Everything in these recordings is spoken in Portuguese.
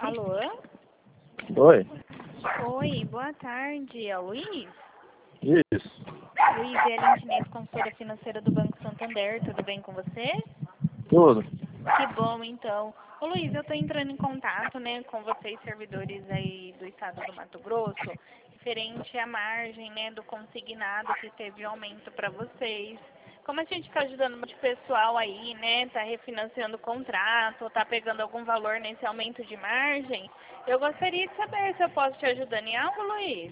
Alô? Oi? Oi, boa tarde. É o Luiz? Isso. Luiz, é a Lintinete, consultora financeira do Banco Santander. Tudo bem com você? Tudo. Que bom, então. Ô, Luiz, eu estou entrando em contato, né, com vocês, servidores aí do estado do Mato Grosso, referente à margem, né, do consignado que teve aumento para vocês. Como a gente está ajudando muito pessoal aí, né, tá refinanciando o contrato, tá pegando algum valor nesse aumento de margem, eu gostaria de saber se eu posso te ajudar em algo, Luiz.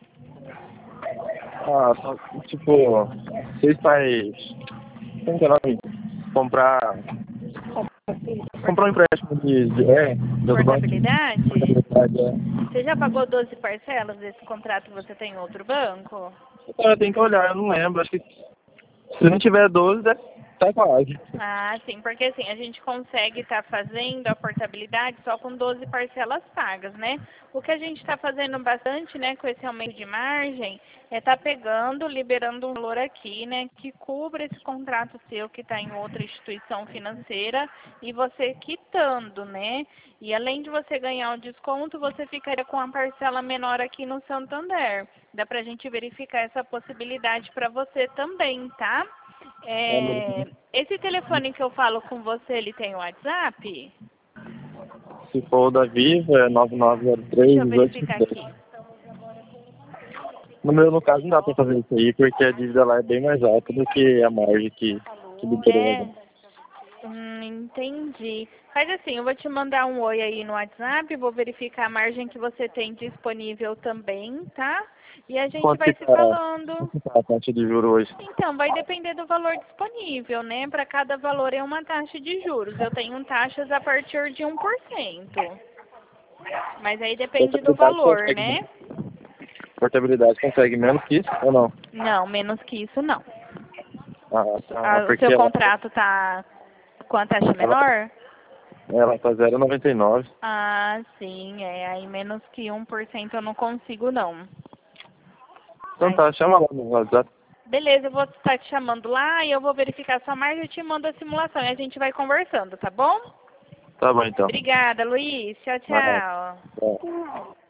Ah, só, tipo, vocês faz... Como que é o nome? Comprar... Comprar um empréstimo do banco. Portabilidade? É. Você já pagou 12 parcelas desse contrato que você tem em outro banco? Eu tenho que olhar, eu não lembro. Acho que se não tiver 12, tá quase. Ah, sim, porque assim, a gente consegue estar fazendo a portabilidade só com 12 parcelas pagas, né? O que a gente está fazendo bastante, né, com esse aumento de margem, é estar pegando, liberando um valor aqui, né, que cubra esse contrato seu que está em outra instituição financeira e você quitando, né? E além de você ganhar o desconto, você ficaria com a parcela menor aqui no Santander. Dá pra gente verificar essa possibilidade para você também, tá? Esse telefone que eu falo com você, ele tem WhatsApp? Se for o da Viva, é Deixa eu 9903 verificar 18. aqui. No meu, no caso, não dá pra fazer isso aí, porque a dívida lá é bem mais alta do que a margem que liberou. É, entendi. Faz assim, eu vou te mandar um oi aí no WhatsApp, vou verificar a margem que você tem disponível também, tá? E a gente Quanto vai que se tá, falando. quanto que tá a taxa de juros hoje? Então, vai depender do valor disponível, né? Para cada valor é uma taxa de juros. Eu tenho taxas a partir de 1%. Mas aí depende do Portabilidade valor, consegue, né? portabilidade consegue menos que isso ou não? Não, menos que isso não. Ah, tá, O porque seu contrato tá com a taxa ela, menor? ela tá 0,99. Ah, sim, aí menos que 1% eu não consigo não. Então tá, chama lá no WhatsApp. Beleza, eu vou estar te chamando lá e eu vou verificar sua margem e te mando a simulação e a gente vai conversando, tá bom? Tá bom então. Obrigada, Luiz. Tchau, Ah, tchau. tá.